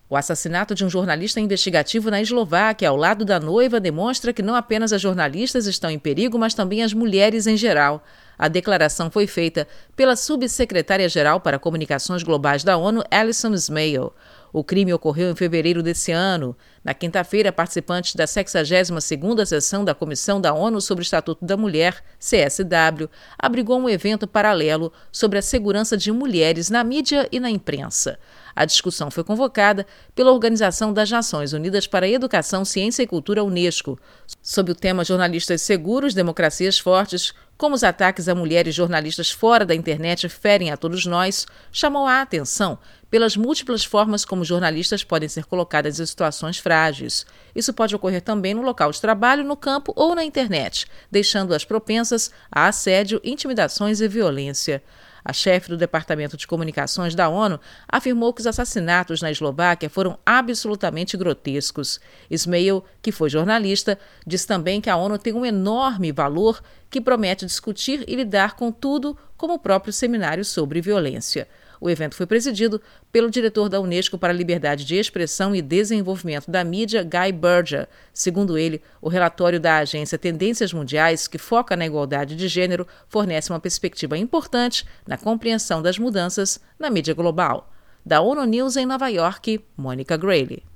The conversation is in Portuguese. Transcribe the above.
O assassinato de um jornalista investigativo na Eslováquia ao lado da noiva demonstra que não apenas as jornalistas estão em perigo, mas também as mulheres em geral. A declaração foi feita pela subsecretária-geral para Comunicações Globais da ONU, Alison Smale. O crime ocorreu em fevereiro desse ano. Na quinta-feira, participantes da 62ª sessão da Comissão da ONU sobre o Estatuto da Mulher, CSW, abrigou um evento paralelo sobre a segurança de mulheres na mídia e na imprensa. A discussão foi convocada pela Organização das Nações Unidas para a Educação, Ciência e Cultura, Unesco, sob o tema Jornalistas Seguros, Democracias Fortes, como os ataques a mulheres jornalistas fora da internet ferem a todos nós, chamou a atenção pelas múltiplas formas como jornalistas podem ser colocadas em situações frágeis. Isso pode ocorrer também no local de trabalho, no campo ou na internet, deixando-as propensas a assédio, intimidações e violência. A chefe do Departamento de Comunicações da ONU afirmou que os assassinatos na Eslováquia foram absolutamente grotescos. Smale, que foi jornalista, disse também que a ONU tem um enorme valor que promete discutir e lidar com tudo, como o próprio seminário sobre violência. O evento foi presidido pelo diretor da Unesco para a Liberdade de Expressão e Desenvolvimento da Mídia, Guy Berger. Segundo ele, o relatório da agência Tendências Mundiais, que foca na igualdade de gênero, fornece uma perspectiva importante na compreensão das mudanças na mídia global. Da ONU News em Nova York, Mônica Grayle.